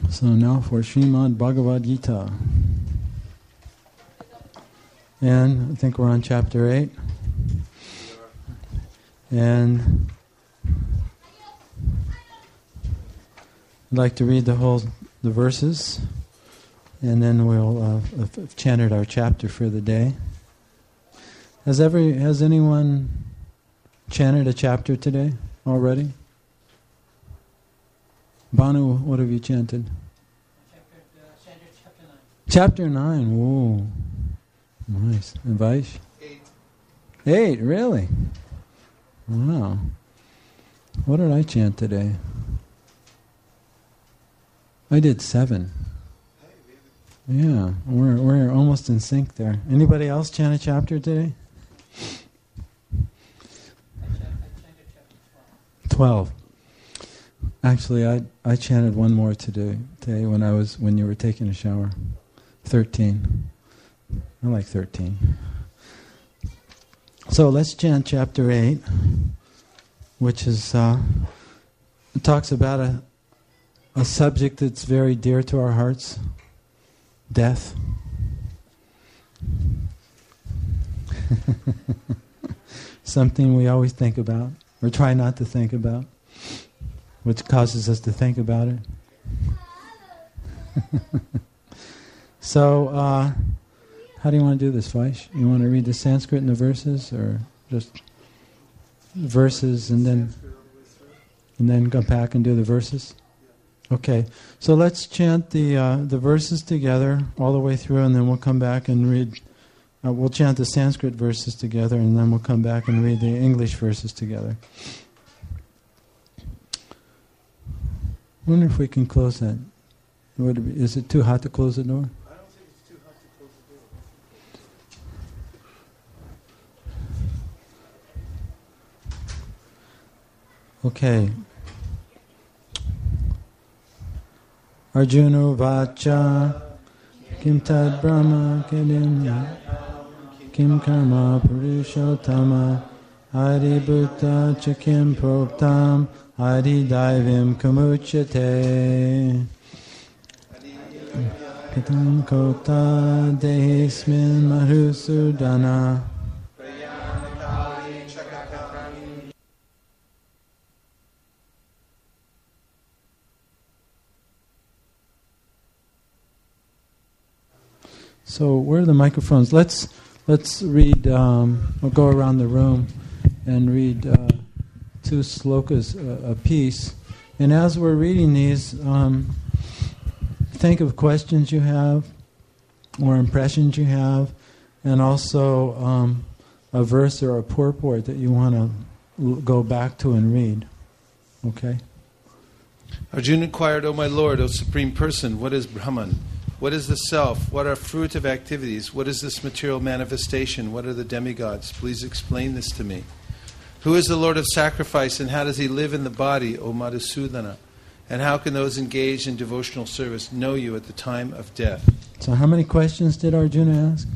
So now for Srimad Bhagavad Gita. And I think we're on chapter 8. And I'd like to read the verses, and then we'll have chanted our chapter for the day. Has anyone chanted a chapter today already? Banu, what have you chanted? Chapter 9. Whoa. Nice. And Vaish? 8, really? Wow. What did I chant today? I did 7. Yeah, we're almost in sync there. Anybody else chant a chapter today? 12. Actually, I chanted one more today when you were taking a shower. 13. I like 13. So let's chant chapter 8, which is it talks about a subject that's very dear to our hearts, death. Something we always think about, or try not to think about, which causes us to think about it. So, how do you want to do this, Vaish? You want to read the Sanskrit and the verses, or just verses and then go back and do the verses? Okay, so let's chant the verses together all the way through, and then we'll come back and read. We'll chant the Sanskrit verses together, and then we'll come back and read the English verses together. I wonder if we can close that. Is it too hot to close the door? I don't think it's too hot to close the door. Okay. Arjuna Vacha Kim Tad Brahma Kedimya Kim Karma Purushottama Hari Bhutta Chakim Proktam Hari Daivim Kamuchyate Katam Kota Dehismin Madhusudana. So where are the microphones? Let's read. We'll go around the room and read 2 slokas a piece. And as we're reading these, think of questions you have or impressions you have, and also a verse or a purport that you want to go back to and read. Okay? Arjuna inquired, O my Lord, O Supreme Person, what is Brahman? What is the self? What are fruitive activities? What is this material manifestation? What are the demigods? Please explain this to me. Who is the Lord of sacrifice, and how does he live in the body, O Madhusudana? And how can those engaged in devotional service know you at the time of death? So how many questions did Arjuna ask?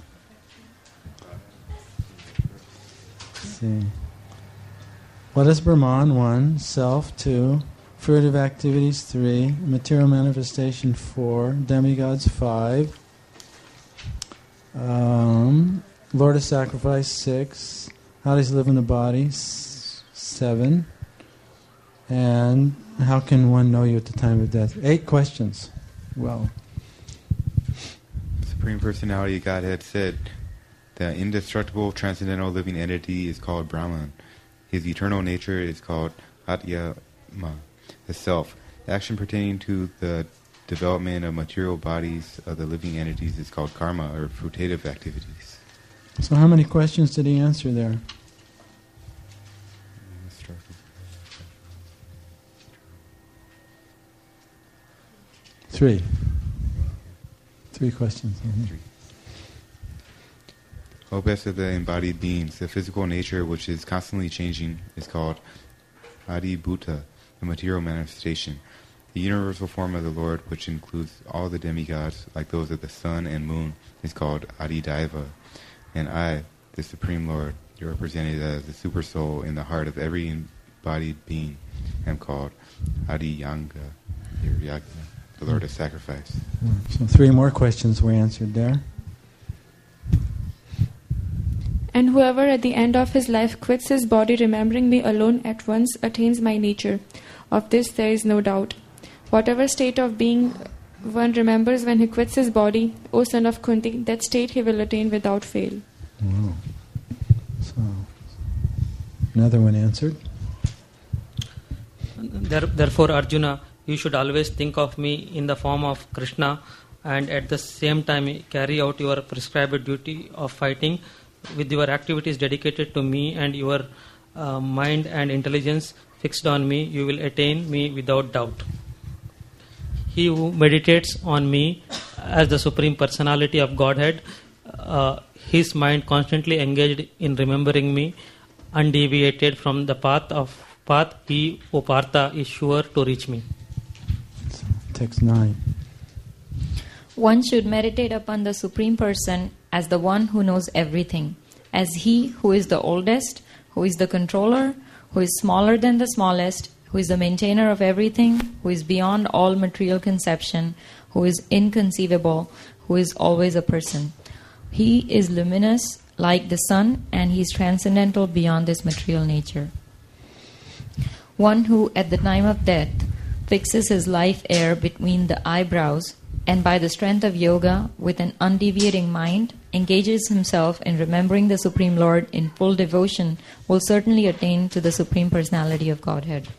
Let's see. What is Brahman? 1. Self. 2. Fruitive activities. 3. Material manifestation. 4. Demigods. 5. Lord of sacrifice. 6. How does he live in the body? 7. And how can one know you at the time of death? 8 questions. Well, Supreme Personality Godhead said, the indestructible, transcendental living entity is called Brahman. His eternal nature is called Atyama, the self. The action pertaining to the development of material bodies of the living entities is called karma, or fruitative activities. So how many questions did he answer there? 3. 3 questions. Mm-hmm. O best of the embodied beings, the physical nature which is constantly changing is called Adi Bhuta, the material manifestation. The universal form of the Lord, which includes all the demigods, like those of the sun and moon, is called Adi Daiva. And I, the Supreme Lord, represented as the super soul in the heart of every embodied being, am called Adi Yanga, or Yagna. the Lord is sacrificed. So 3 more questions were answered there. And whoever at the end of his life quits his body, remembering me alone at once, attains my nature. Of this there is no doubt. Whatever state of being one remembers when he quits his body, O son of Kunti, that state he will attain without fail. Wow. So, another one answered. Therefore, Arjuna, you should always think of me in the form of Krishna, and at the same time carry out your prescribed duty of fighting with your activities dedicated to me, and your mind and intelligence fixed on me. You will attain me without doubt. He who meditates on me as the Supreme Personality of Godhead, his mind constantly engaged in remembering me, undeviated from the path, he, O Partha, is sure to reach me. Text 9. One should meditate upon the Supreme Person as the one who knows everything, as he who is the oldest, who is the controller, who is smaller than the smallest, who is the maintainer of everything, who is beyond all material conception, who is inconceivable, who is always a person. He is luminous like the sun, and he is transcendental beyond this material nature. One who at the time of death fixes his life air between the eyebrows, and by the strength of yoga, with an undeviating mind, engages himself in remembering the Supreme Lord in full devotion, will certainly attain to the Supreme Personality of Godhead.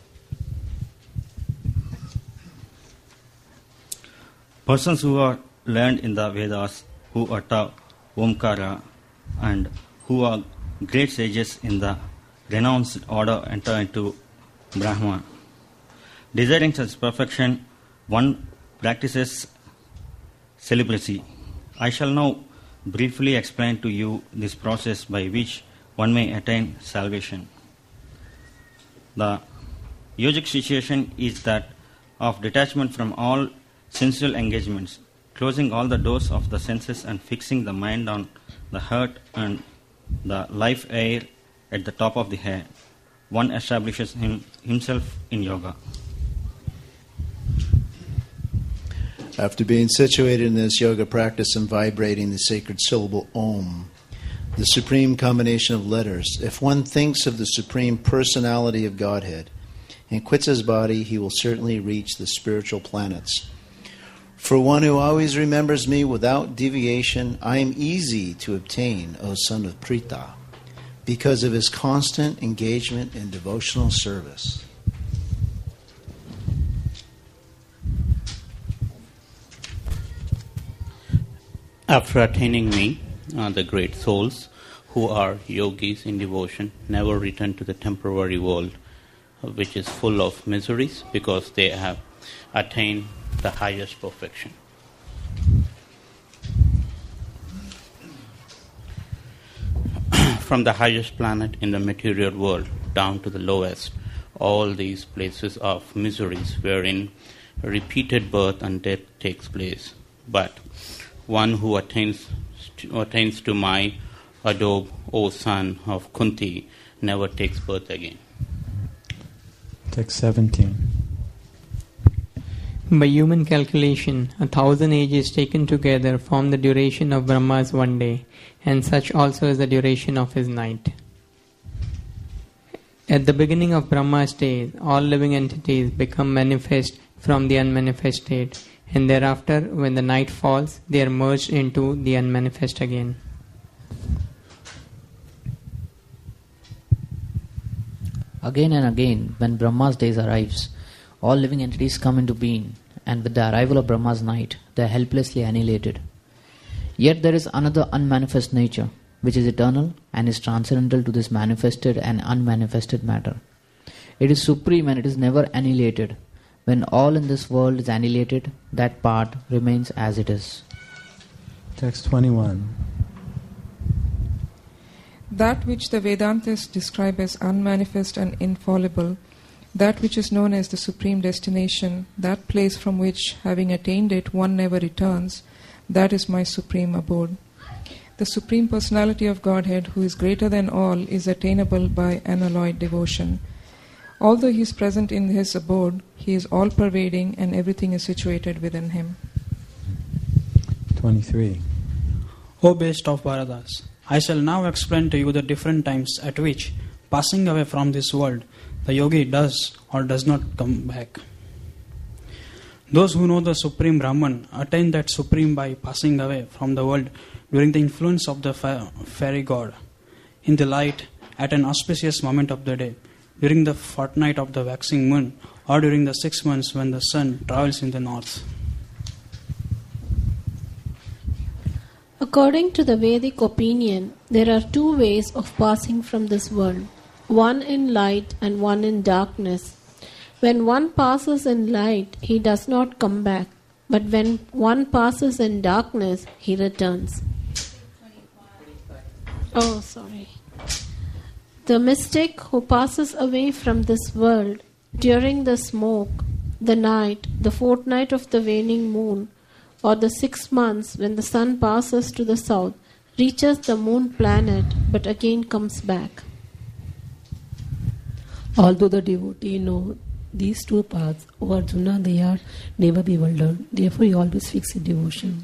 Persons who are learned in the Vedas, who utter Omkara, and who are great sages in the renounced order, enter into Brahma. Desiring such perfection, one practices celibacy. I shall now briefly explain to you this process by which one may attain salvation. The yogic situation is that of detachment from all sensual engagements, closing all the doors of the senses and fixing the mind on the heart and the life air at the top of the head. One establishes himself in yoga. After being situated in this yoga practice and vibrating the sacred syllable Om, the supreme combination of letters, if one thinks of the Supreme Personality of Godhead and quits his body, he will certainly reach the spiritual planets. For one who always remembers me without deviation, I am easy to obtain, O son of Pritha, because of his constant engagement in devotional service. After attaining me, the great souls who are yogis in devotion never return to the temporary world, which is full of miseries, because they have attained the highest perfection. From the highest planet in the material world down to the lowest, all these places of miseries wherein repeated birth and death takes place. But one who attains to my adobe, O son of Kunti, never takes birth again. Text 17. By human calculation, 1,000 ages taken together form the duration of Brahma's one day, and such also is the duration of his night. At the beginning of Brahma's days, all living entities become manifest from the unmanifest state, and thereafter, when the night falls, they are merged into the unmanifest again. Again and again, when Brahma's days arrives, all living entities come into being, and with the arrival of Brahma's night, they are helplessly annihilated. Yet there is another unmanifest nature, which is eternal and is transcendental to this manifested and unmanifested matter. It is supreme and it is never annihilated. When all in this world is annihilated, that part remains as it is. Text 21. That which the Vedantas describe as unmanifest and infallible, that which is known as the supreme destination, that place from which, having attained it, one never returns, that is my supreme abode. The Supreme Personality of Godhead, who is greater than all, is attainable by unalloyed devotion. Although he is present in his abode, he is all-pervading and everything is situated within him. 23. O best of Bharadas, I shall now explain to you the different times at which, passing away from this world, the yogi does or does not come back. Those who know the Supreme Brahman attain that Supreme by passing away from the world during the influence of the fairy god, in the light, at an auspicious moment of the day, during the fortnight of the waxing moon, or during the 6 months when the sun travels in the north. According to the Vedic opinion, there are 2 ways of passing from this world, one in light and one in darkness. When one passes in light, he does not come back, but when one passes in darkness, he returns. Oh, sorry. The mystic who passes away from this world during the smoke, the night, the fortnight of the waning moon, or the 6 months when the sun passes to the south, reaches the moon planet but again comes back. Although the devotee know these 2 paths, O Arjuna, they are never bewildered. Therefore, he always fixes in devotion.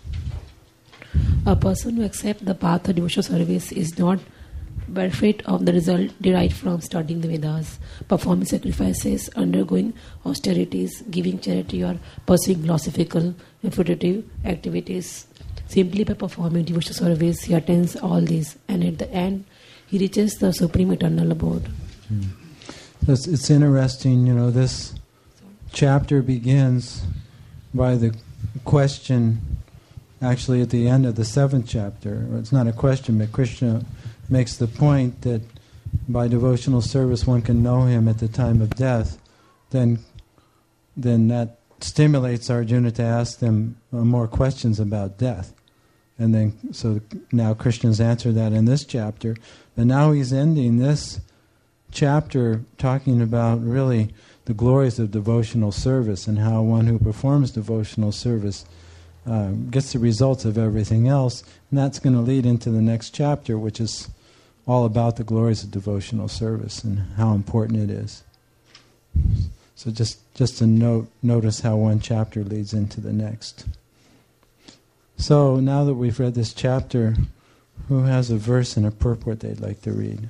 A person who accepts the path of devotional service is not bereft of the result derived from studying the Vedas, performing sacrifices, undergoing austerities, giving charity, or pursuing philosophical, refutative activities. Simply by performing devotional service, he attains all these, and at the end, he reaches the supreme eternal abode. It's interesting, this chapter begins by the question, actually at the end of the 7th chapter. It's not a question, but Krishna makes the point that by devotional service one can know him at the time of death. Then that stimulates Arjuna to ask them more questions about death. And then, so now Krishna's answered that in this chapter. But now he's ending this chapter talking about really the glories of devotional service and how one who performs devotional service gets the results of everything else. And that's going to lead into the next chapter, which is all about the glories of devotional service and how important it is. So just to notice how one chapter leads into the next. So now that we've read this chapter, who has a verse and a purport they'd like to read?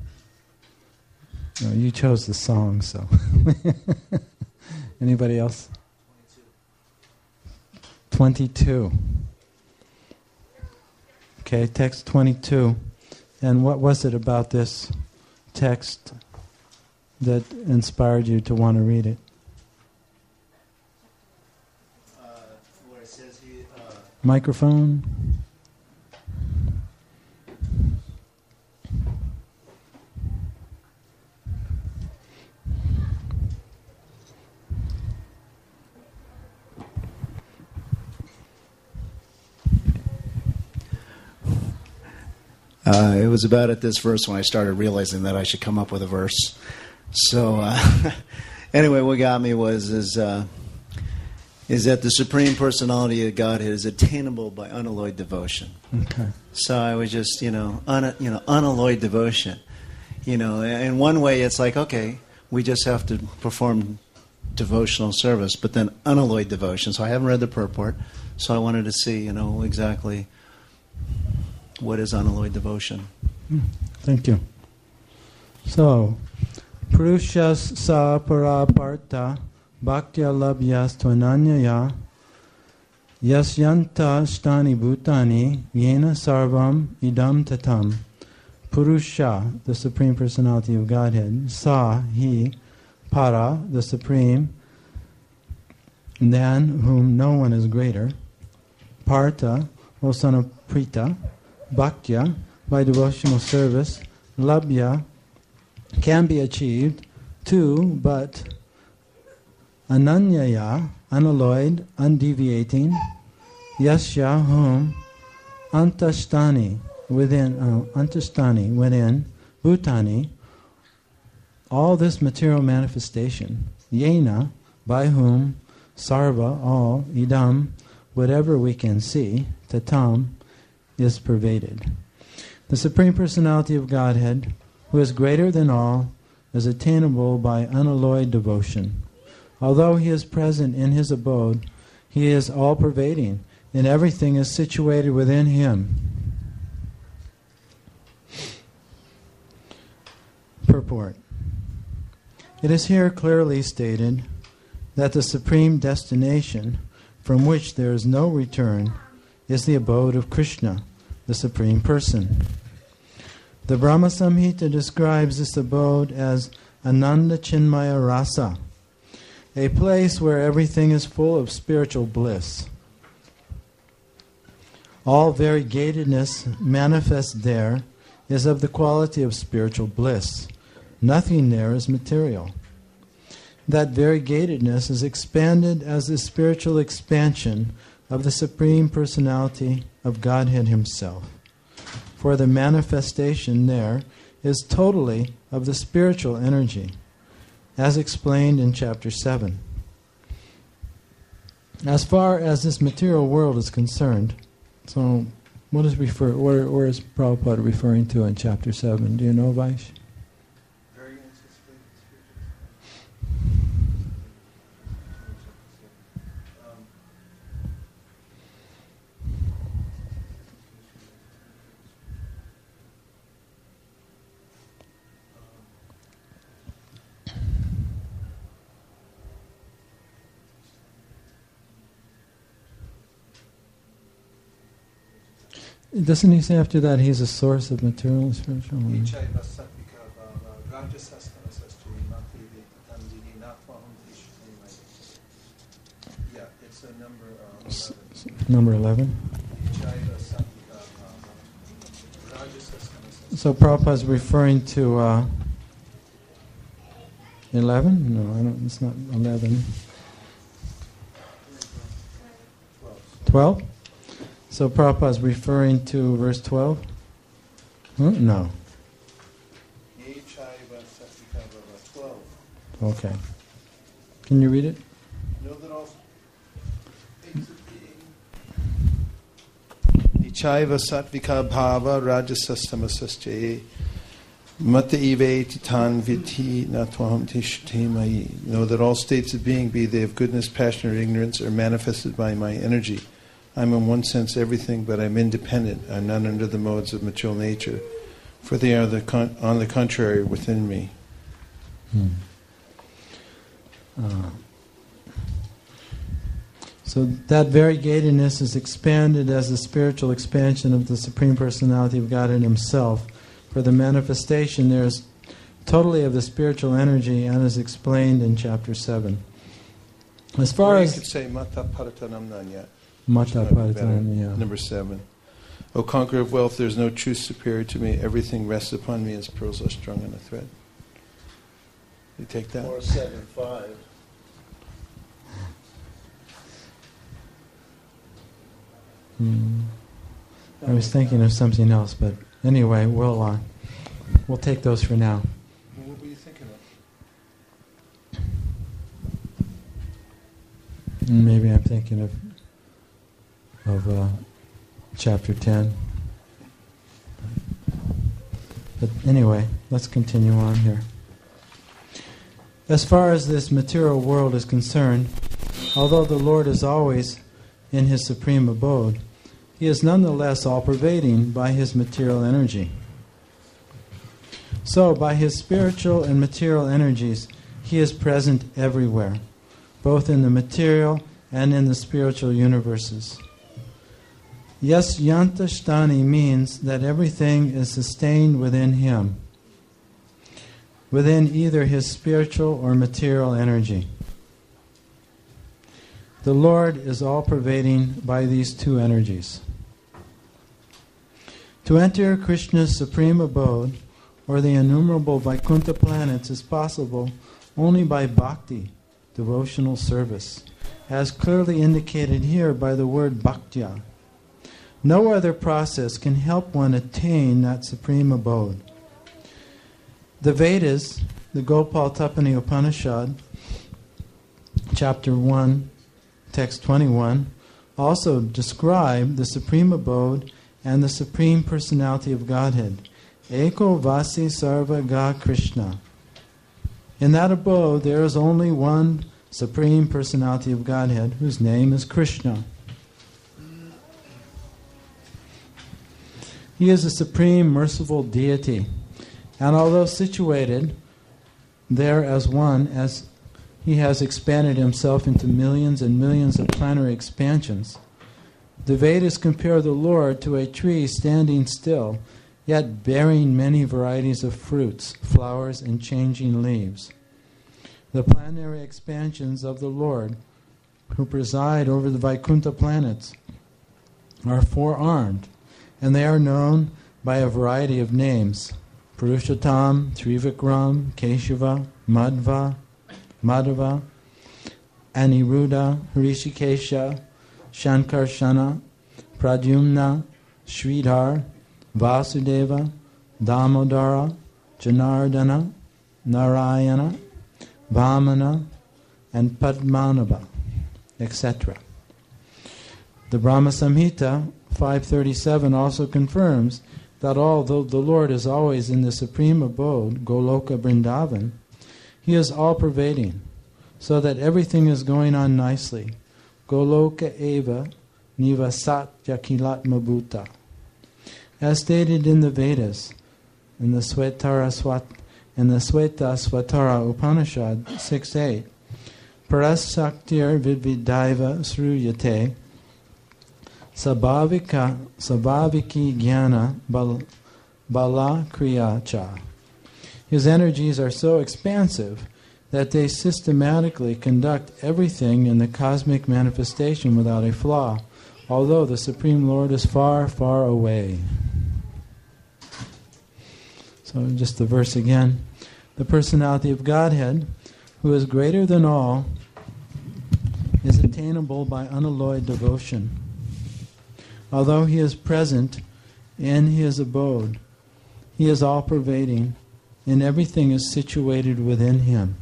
No, you chose the song, so. Anybody else? 22. Okay, text 22. And what was it about this text that inspired you to want to read it? Where it says Microphone. It was about at this verse when I started realizing that I should come up with a verse. So anyway, what got me is that the Supreme Personality of Godhead is attainable by unalloyed devotion. Okay. So I was just unalloyed devotion. In one way it's like, okay, we just have to perform devotional service, but then unalloyed devotion. So I haven't read the purport, so I wanted to see exactly what is unalloyed devotion. Thank you. So, Purushas sa paraparta bhaktya labhyas tvananyaya yasyanta shtani bhutani yena sarvam idam tatam. Purusha, the Supreme Personality of Godhead, sa, he, para, the Supreme, than whom no one is greater, parta, O son of Prita, bhaktya, by devotional service, labhya, can be achieved, too, but ananyaya, unalloyed, undeviating, yasya, whom, antasthani, within, bhutani, all this material manifestation, yena, by whom, sarva, all, idam, whatever we can see, tatam, is pervaded. The Supreme Personality of Godhead, who is greater than all, is attainable by unalloyed devotion. Although he is present in his abode, he is all-pervading, and everything is situated within him. Purport. It is here clearly stated that the supreme destination, from which there is no return, is the abode of Krishna, the Supreme Person. The Brahma Samhita describes this abode as Ananda Chinmaya Rasa, a place where everything is full of spiritual bliss. All variegatedness manifest there is of the quality of spiritual bliss. Nothing there is material. That variegatedness is expanded as the spiritual expansion of the Supreme Personality of Godhead Himself. For the manifestation there is totally of the spiritual energy, as explained in Chapter 7. As far as this material world is concerned, so where is Prabhupada referring to in Chapter 7? Do you know, Vaish? Doesn't he say after that he's a source of material and spiritual? Yeah, it's a number 11. So Prabhupada's referring to 11? No, it's not 11. 12? So Prabhupada is referring to verse 12? No. Okay. Can you read it? Ichaiva sattvika bhava rajasastamasaschaye mata eve titan viti natwaham tishtemayi. Know that all states of being, be they of goodness, passion, or ignorance, are manifested by my energy. I'm in one sense everything, but I'm independent. I'm not under the modes of material nature, for they are on the contrary within me. So that variegatedness is expanded as the spiritual expansion of the Supreme Personality of Godhead Himself. For the manifestation there is totally of the spiritual energy, and is explained in Chapter 7. As far as you could say Mata Paratanamnanya. Mata Paratanamnanya. Number 7. O conqueror of wealth, there is no truth superior to me. Everything rests upon me as pearls are strung on a thread. You take that? Or 7.5. I was thinking of something else, but anyway, we'll take those for now. What were you thinking of? Maybe I'm thinking of Chapter 10. But anyway, let's continue on here. As far as this material world is concerned, although the Lord is always in His supreme abode, He is nonetheless all-pervading by His material energy. So, by His spiritual and material energies, He is present everywhere, both in the material and in the spiritual universes. Yes, Yantashtani means that everything is sustained within Him, within either His spiritual or material energy. The Lord is all-pervading by these two energies. To enter Krishna's supreme abode, or the innumerable Vaikuntha planets, is possible only by bhakti, devotional service, as clearly indicated here by the word bhaktya. No other process can help one attain that supreme abode. The Vedas, the Gopal Tapani Upanishad, Chapter 1, Text 21, also describe the supreme abode and the Supreme Personality of Godhead. Eko Vasi Sarva Ga Krishna. In that abode there is only one Supreme Personality of Godhead, whose name is Krishna. He is a supreme merciful deity, and although situated there as one, as he has expanded himself into millions and millions of planetary expansions, the Vedas compare the Lord to a tree standing still, yet bearing many varieties of fruits, flowers, and changing leaves. The planetary expansions of the Lord, who preside over the Vaikuntha planets, are four-armed, and they are known by a variety of names: Purushottam, Trivikram, Keshava, Madhava, Aniruddha, Hrishikesha, Shankarshana, Pradyumna, Sridhar, Vasudeva, Damodara, Janardana, Narayana, Vamana, and Padmanabha, etc. The Brahma Samhita 537 also confirms that although the Lord is always in the supreme abode, Goloka Vrindavan, He is all-pervading, so that everything is going on nicely. Goloka eva nivasat yakilatma bhuta. As stated in the Vedas, in the Sweta Swatara Upanishad 6.8, Parasaktir vidvidaiva sruyate sabhaviki jnana bala kriyacha. His energies are so expansive that they systematically conduct everything in the cosmic manifestation without a flaw, although the Supreme Lord is far, far away. So just the verse again. The personality of Godhead, who is greater than all, is attainable by unalloyed devotion. Although He is present in His abode, He is all-pervading, and everything is situated within Him.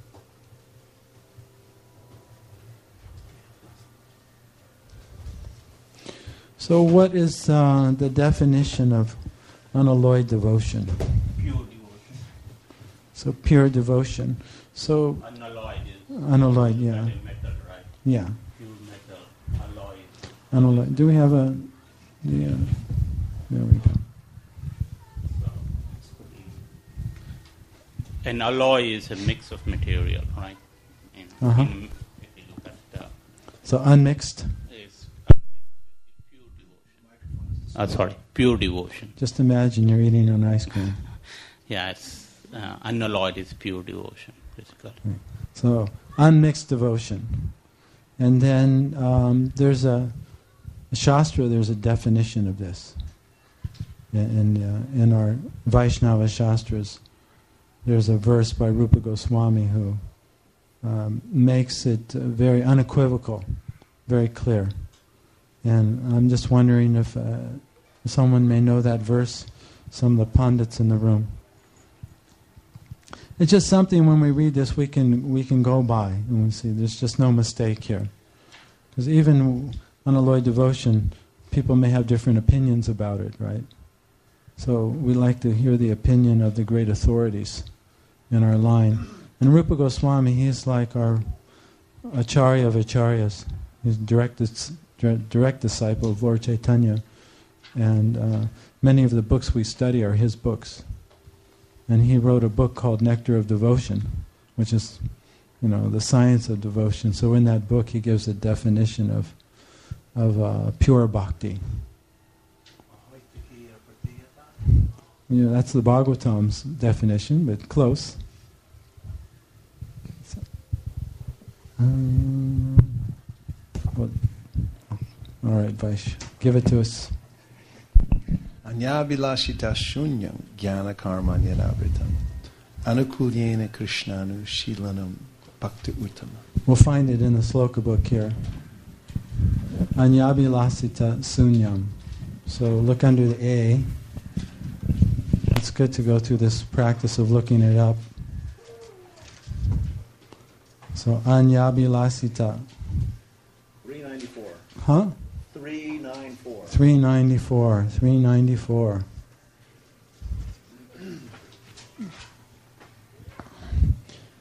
So what is the definition of unalloyed devotion? Pure devotion. So pure devotion. So Unalloyed is unalloyed, yeah. metal, right? Yeah. Pure metal, alloy. Unalloyed. Do we have a... Yeah. There we go. An alloy is a mix of material, right? If you look at so unmixed? Is pure devotion. Pure devotion. Just imagine you're eating an ice cream. Yes, unalloyed is pure devotion, basically. Right. So unmixed devotion. And then there's a Shastra, there's a definition of this. In our Vaishnava Shastras, there's a verse by Rupa Goswami who makes it very unequivocal, very clear. And I'm just wondering if someone may know that verse, some of the pundits in the room. It's just something when we read this we can go by and we see there's just no mistake here. Because even unalloyed devotion, people may have different opinions about it, right? So we like to hear the opinion of the great authorities in our line. And Rupa Goswami, he's like our acharya of acharyas. He's direct disciple of Lord Chaitanya. And many of the books we study are his books. And he wrote a book called Nectar of Devotion, which is, the science of devotion. So in that book he gives a definition of pure bhakti. That's the Bhagavatam's definition, but close. All right, Vaish, give it to us. Anyabilashita shunyam jnana karmanyanabritam anukulyena krishnanu shilanam bhakti uttama. We'll find it in the sloka book here. Anyabilasita sunyam. So look under the A. It's good to go through this practice of looking it up. So Anyabilasita. 394. Huh? 394. 394. 394.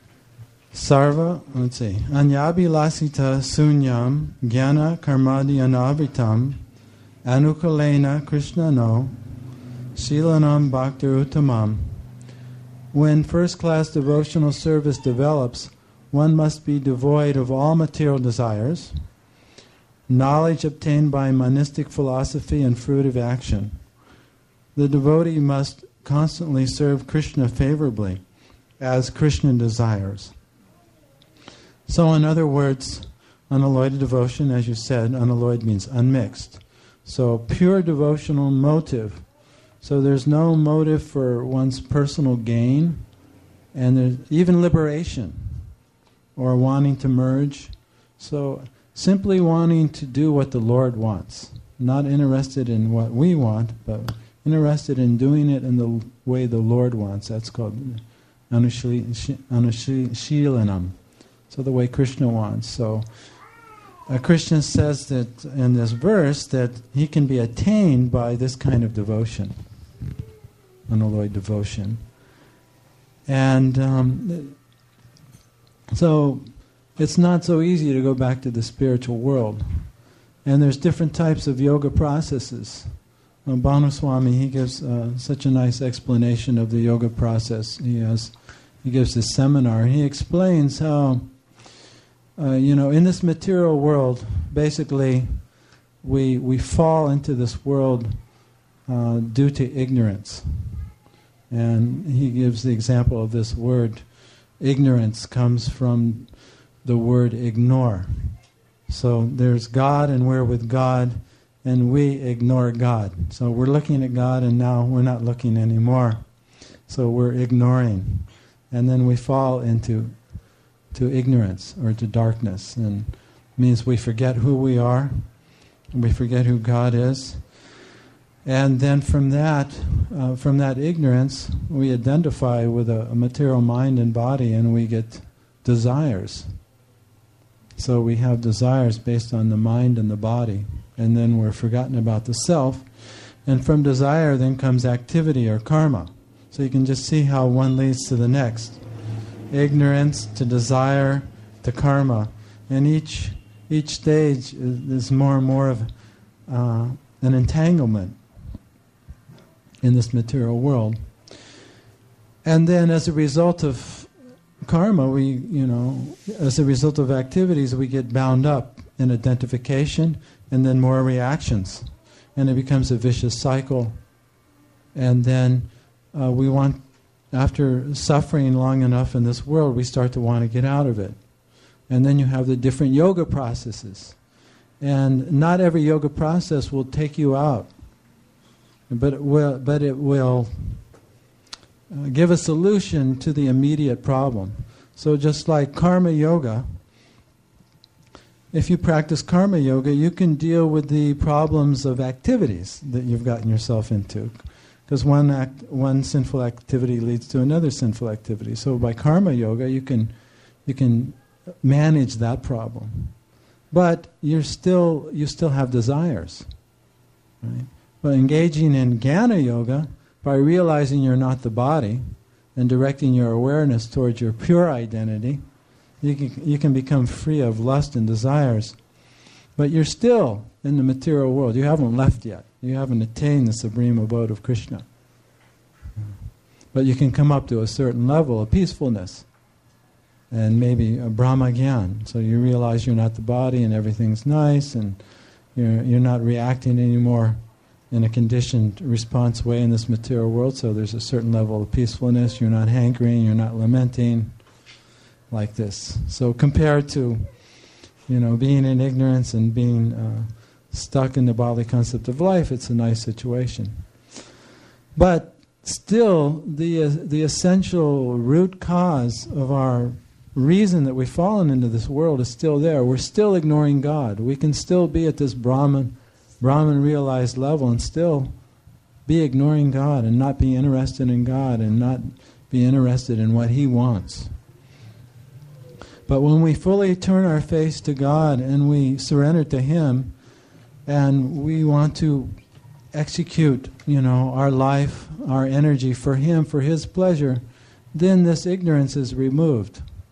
Sarva, let's see, Anyabhilasita sunyam jnana karmadi anavritam anukalena krishnano silanam bhaktir uttamam. When first-class devotional service develops, one must be devoid of all material desires, knowledge obtained by monistic philosophy and fruitive action. The devotee must constantly serve Krishna favorably, as Krishna desires. So in other words, unalloyed devotion, as you said, unalloyed means unmixed. So pure devotional motive. So there's no motive for one's personal gain, and there's even liberation, or wanting to merge. So simply wanting to do what the Lord wants. Not interested in what we want, but interested in doing it in the way the Lord wants. That's called Anushilanam. So the way Krishna wants. So Krishna says that in this verse that he can be attained by this kind of devotion, unalloyed devotion. And so it's not so easy to go back to the spiritual world. And there's different types of yoga processes. Bhanuswami, he gives such a nice explanation of the yoga process. He gives this seminar. He explains how, in this material world, basically, we fall into this world due to ignorance. And he gives the example of this word. Ignorance comes from the word ignore. So there's God, and we're with God, and we ignore God. So we're looking at God, and now we're not looking anymore. So we're ignoring. And then we fall into ignorance or to darkness. And it means we forget who we are, and we forget who God is. And then from that ignorance, we identify with a material mind and body, and we get desires. So we have desires based on the mind and the body, and then we're forgotten about the self. And from desire then comes activity or karma. So you can just see how one leads to the next. Ignorance to desire to karma. And each stage is more and more of an entanglement in this material world. And then as a result of karma, as a result of activities, we get bound up in identification and then more reactions. And it becomes a vicious cycle. And then after suffering long enough in this world, we start to want to get out of it. And then you have the different yoga processes. And not every yoga process will take you out. But it will give a solution to the immediate problem. So just like karma yoga, if you practice karma yoga, you can deal with the problems of activities that you've gotten yourself into. Because one sinful activity leads to another sinful activity. So by karma yoga, you can manage that problem. But you still have desires, right? But engaging in jnana yoga, by realizing you're not the body and directing your awareness towards your pure identity, you can become free of lust and desires. But you're still in the material world. You haven't left yet. You haven't attained the supreme abode of Krishna. But you can come up to a certain level of peacefulness and maybe a Brahma Gyan. So you realize you're not the body and everything's nice, and you're not reacting anymore in a conditioned response way in this material world. So there's a certain level of peacefulness. You're not hankering, you're not lamenting, like this. So compared to, being in ignorance and being stuck in the bodily concept of life, it's a nice situation. But still, the essential root cause of our reason that we've fallen into this world is still there. We're still ignoring God. We can still be at this Brahman realized level and still be ignoring God and not be interested in God and not be interested in what He wants. But when we fully turn our face to God and we surrender to Him and we want to execute, our life, our energy for Him, for His pleasure, then this ignorance is removed.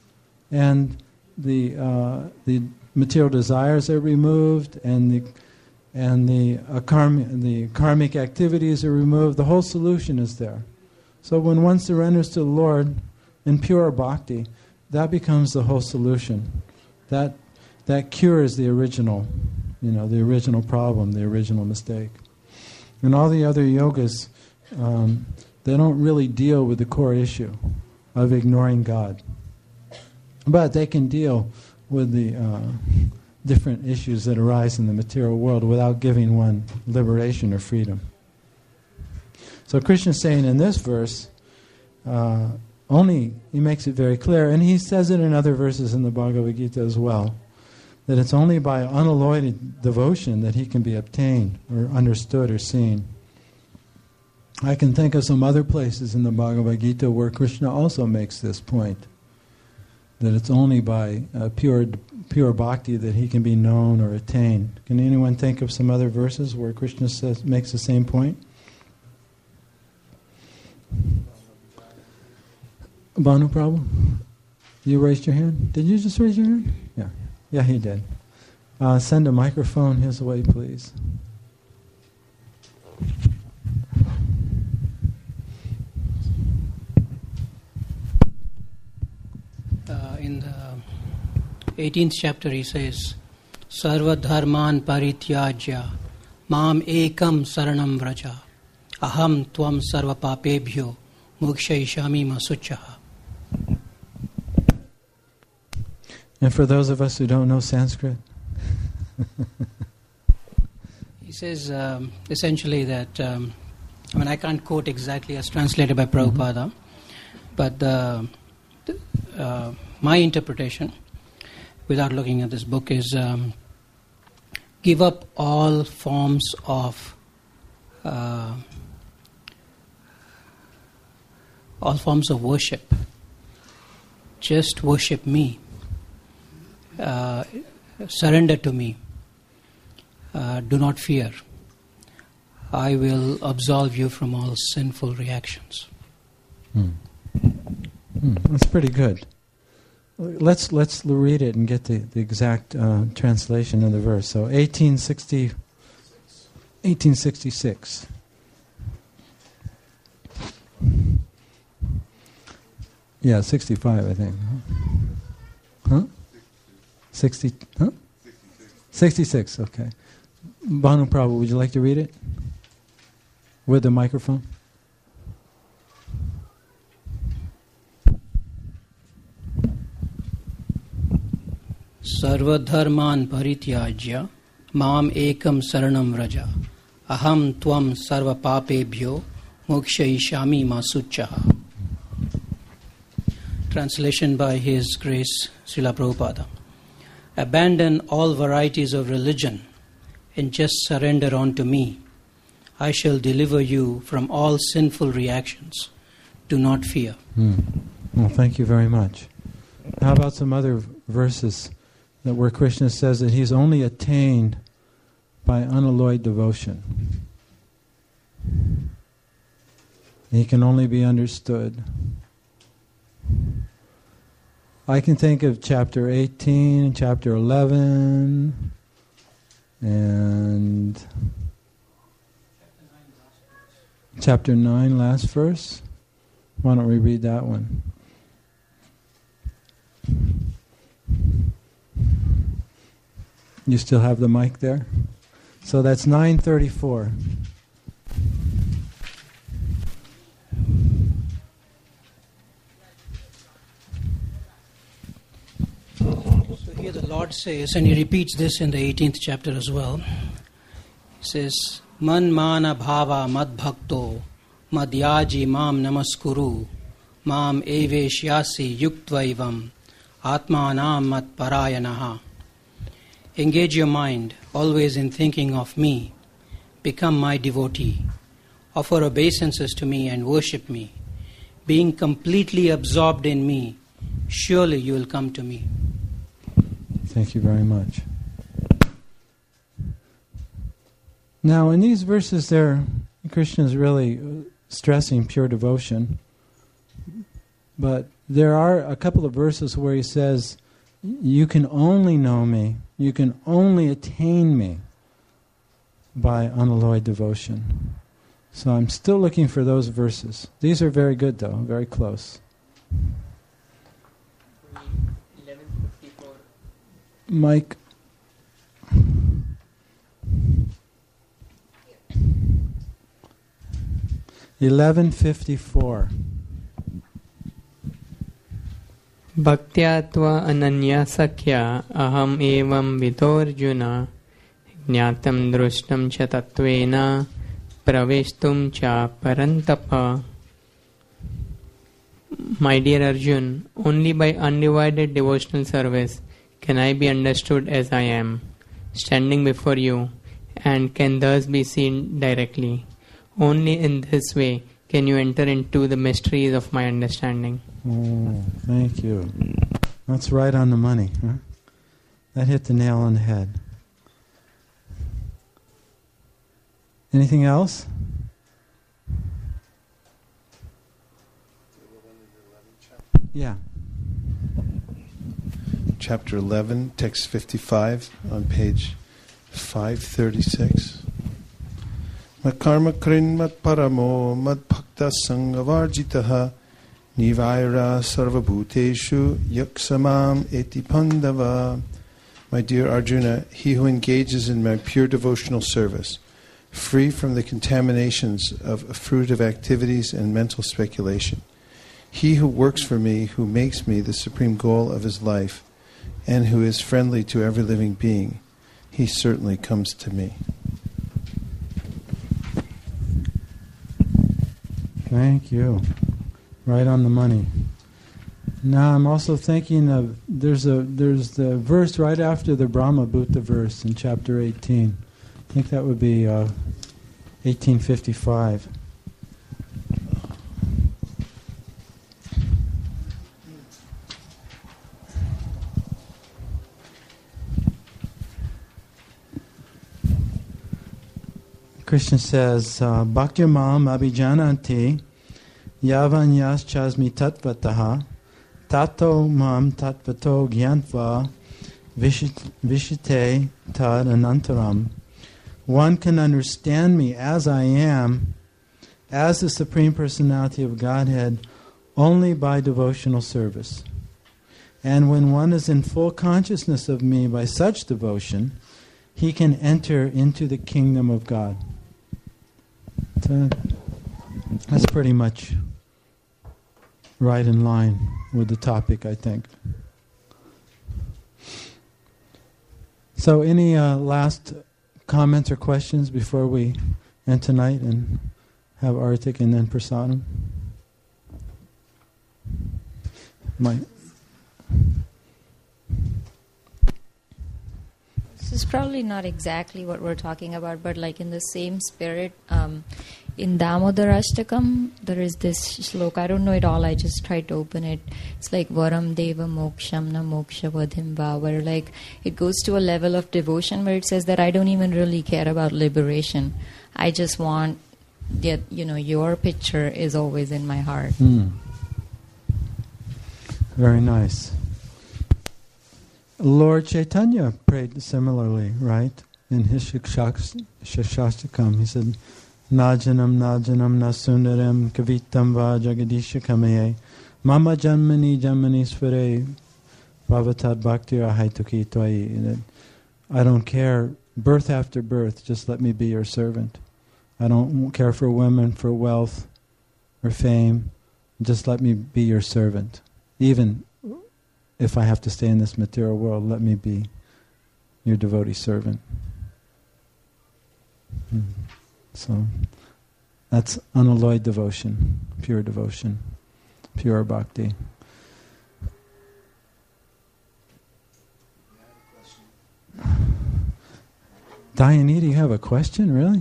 and the material desires are removed, and the karmic activities are removed. The whole solution is there. So when one surrenders to the Lord in pure bhakti, that becomes the whole solution. That cures the original, the original problem, the original mistake. And all the other yogas, they don't really deal with the core issue of ignoring God. But they can deal with the different issues that arise in the material world without giving one liberation or freedom. So Krishna is saying in this verse, he makes it very clear, and he says it in other verses in the Bhagavad Gita as well, that it's only by unalloyed devotion that he can be obtained or understood or seen. I can think of some other places in the Bhagavad Gita where Krishna also makes this point, that it's only by pure bhakti that he can be known or attained. Can anyone think of some other verses where Krishna makes the same point? Bhanu Prabhu, you raised your hand? Did you just raise your hand? Yeah. Yeah, he did. Send a microphone his way, please. In the 18th chapter he says, Sarva dharman parityajya mam ekam saranam vraja aham tvam sarva papebhyo mukshayishami masuchaha. And for those of us who don't know Sanskrit? He says essentially that, I can't quote exactly as translated by Prabhupada, but my interpretation, without looking at this book, is give up all forms of worship. Just worship me. Surrender to me. Do not fear. I will absolve you from all sinful reactions. That's pretty good. Let's read it and get the exact translation of the verse. So 1866. Yeah, 65, I think. Huh? 60? Huh? 66, okay. Bhanu Prabhu, would you like to read it? With the microphone? Sarva dharman parityajya mam ekam saranam vraja aham tvam sarva papebhyo mokshayishami masuchaha. Translation by His Grace Srila Prabhupada. Abandon all varieties of religion and just surrender unto me. I shall deliver you from all sinful reactions. Do not fear. Well, thank you very much. How about some other verses where Krishna says that he's only attained by unalloyed devotion? He can only be understood. I can think of chapter 18, chapter 11, and chapter 9, last verse. Why don't we read that one? You still have the mic there? So that's 934. So here the Lord says, and he repeats this in the 18th chapter as well. He says, Man mana bhava mad bhakto madhyaji mam namaskuru mam eveshyasi yuktvaivam atmanam mat parayanaha. Engage your mind always in thinking of me. Become my devotee. Offer obeisances to me and worship me. Being completely absorbed in me, surely you will come to me. Thank you very much. Now, in these verses there, Krishna is really stressing pure devotion, but there are a couple of verses where he says, you can only know me, you can only attain me by unalloyed devotion. So I'm still looking for those verses. These are very good though, very close. 1154. Mike. $11.54. Bhaktya tva ananya sakya aham evam vitorjuna jnatam drushtam cha tattvena praveshtum cha parantapa. My dear Arjun, only by undivided devotional service can I be understood as I am, standing before you, and can thus be seen directly. Only in this way can you enter into the mysteries of my understanding. Oh, thank you. That's right on the money. Huh? That hit the nail on the head. Anything else? Yeah. Chapter 11, text 55 on page 536. Makarma krin mat paramo mat bhakta sangavarjitaha nivaira sarvabhuteshu yaksamam eti pandava. My dear Arjuna, he who engages in my pure devotional service, free from the contaminations of fruitive activities and mental speculation, he who works for me, who makes me the supreme goal of his life, and who is friendly to every living being, he certainly comes to me. Thank you. Right on the money. Now I'm also thinking of there's the verse right after the Brahma Bhuta verse in chapter 18. I think that would be 1855. Krishna says, Bhakya mam abhijananti yavanyas chasmi tatvataha tato mam tatvato gyantva vishite tad anantaram. One can understand me as I am, as the Supreme Personality of Godhead, only by devotional service. And when one is in full consciousness of me by such devotion, he can enter into the kingdom of God. So that's pretty much right in line with the topic, I think. So any last comments or questions before we end tonight and have Artik and then Prasadam? This is probably not exactly what we're talking about, but like in the same spirit, in Damodarashtakam, there is this shloka. I don't know it all, I just tried to open it. It's like Varam Deva Moksham Na Moksha Vadhimva, where like it goes to a level of devotion where it says that I don't even really care about liberation. I just want that, your picture is always in my heart. Very nice. Lord Chaitanya prayed similarly, right? In his Shikshashtakam, he said, Najanam najanam nasundaram kavitam va jagadisha kamaye mama janmani janmanisvare bhavatad bhakti ahaituki twai. I don't care, birth after birth, just let me be your servant. I don't care for women, for wealth, or fame, just let me be your servant. Even if I have to stay in this material world, let me be your devotee servant. So that's unalloyed devotion, pure bhakti. Dayani, do you have a question, really?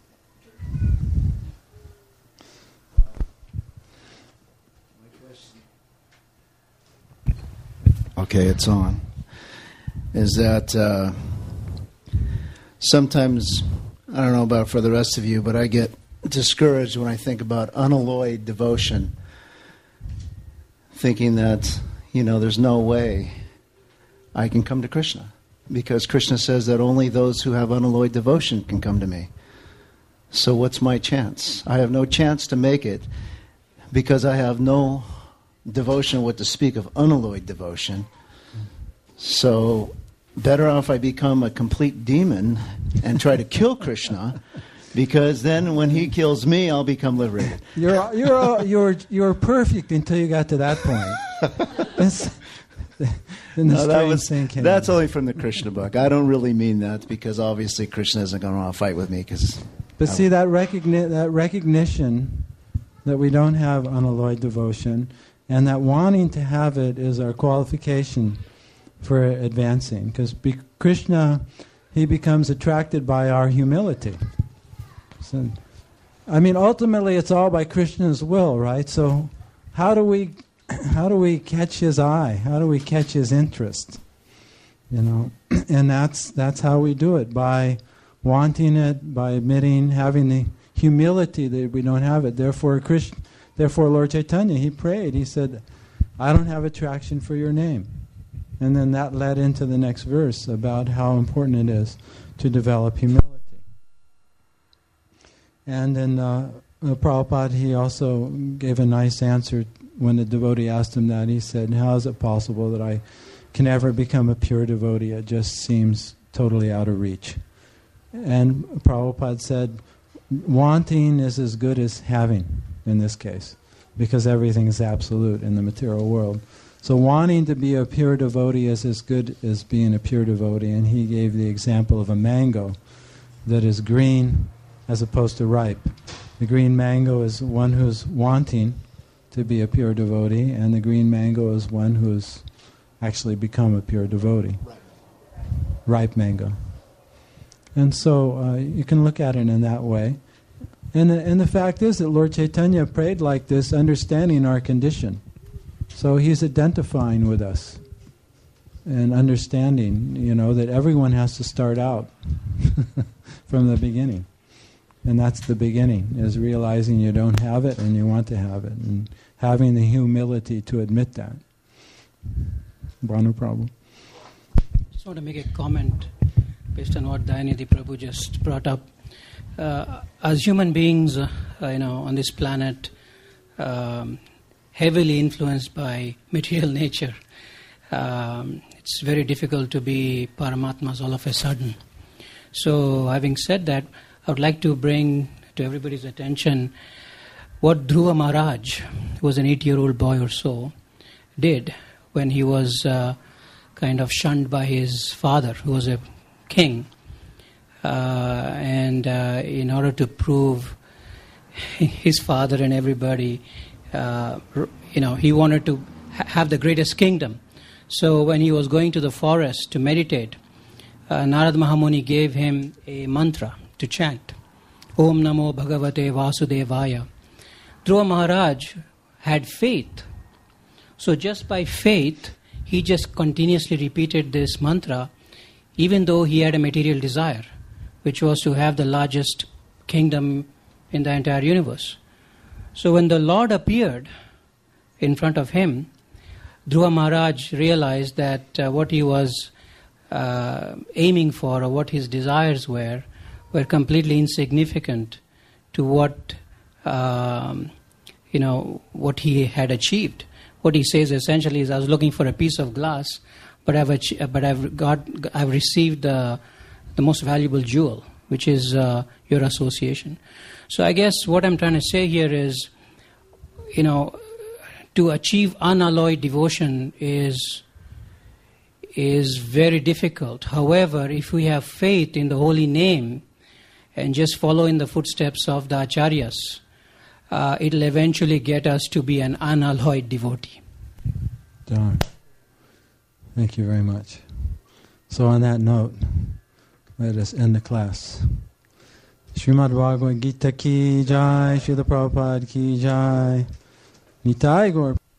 Okay, it's on. Is that sometimes, I don't know about for the rest of you, but I get discouraged when I think about unalloyed devotion, thinking that, there's no way I can come to Krishna. Because Krishna says that only those who have unalloyed devotion can come to me. So what's my chance? I have no chance to make it because I have no devotion, what to speak of unalloyed devotion. So better off I become a complete demon and try to kill Krishna, because then when he kills me, I'll become liberated. You're perfect until you got to that point. That's only from the Krishna book. I don't really mean that, because obviously Krishna isn't going to want to fight with me. But see, that recognition that we don't have unalloyed devotion, and that wanting to have it is our qualification for advancing. Because Krishna, he becomes attracted by our humility. So, ultimately it's all by Krishna's will, right? So how do we catch his eye? How do we catch his interest? And that's how we do it, by wanting it, by admitting, having the humility that we don't have it. Therefore Lord Chaitanya, he prayed, he said, I don't have attraction for your name. And then that led into the next verse about how important it is to develop humility. And then Prabhupada, he also gave a nice answer when the devotee asked him that. He said, how is it possible that I can ever become a pure devotee? It just seems totally out of reach. And Prabhupada said, wanting is as good as having in this case, because everything is absolute in the material world. So wanting to be a pure devotee is as good as being a pure devotee. And he gave the example of a mango that is green as opposed to ripe. The green mango is one who's wanting to be a pure devotee, and the green mango is one who's actually become a pure devotee. Ripe mango. And so you can look at it in that way. And the fact is that Lord Chaitanya prayed like this, understanding our condition. So he's identifying with us and understanding, that everyone has to start out from the beginning. And that's the beginning, is realizing you don't have it and you want to have it, and having the humility to admit that. No problem. I just want to make a comment based on what Dayanidhi Prabhu just brought up. As human beings, on this planet, heavily influenced by material nature, it's very difficult to be Paramatmas all of a sudden. So, having said that, I would like to bring to everybody's attention what Dhruva Maharaj, who was an 8-year-old boy or so, did when he was kind of shunned by his father, who was a king. And in order to prove his father and everybody, he wanted to have the greatest kingdom. So when he was going to the forest to meditate, Narad Mahamuni gave him a mantra to chant. Om Namo Bhagavate Vasudevaya. Dhruva Maharaj had faith. So just by faith, he just continuously repeated this mantra, even though he had a material desire, which was to have the largest kingdom in the entire universe. So when the Lord appeared in front of him, Dhruva Maharaj realized that what he was aiming for, or what his desires were completely insignificant to what what he had achieved. What he says essentially is, I was looking for a piece of glass, but I've received the most valuable jewel, which is your association. So I guess what I'm trying to say here is, to achieve unalloyed devotion is very difficult. However, if we have faith in the holy name and just follow in the footsteps of the acharyas, it'll eventually get us to be an unalloyed devotee. Darn. Thank you very much. So on that note, let us end the class. Srimad Bhagavad Gita ki jai, Srila Prabhupada ki jai. Nitai Gaur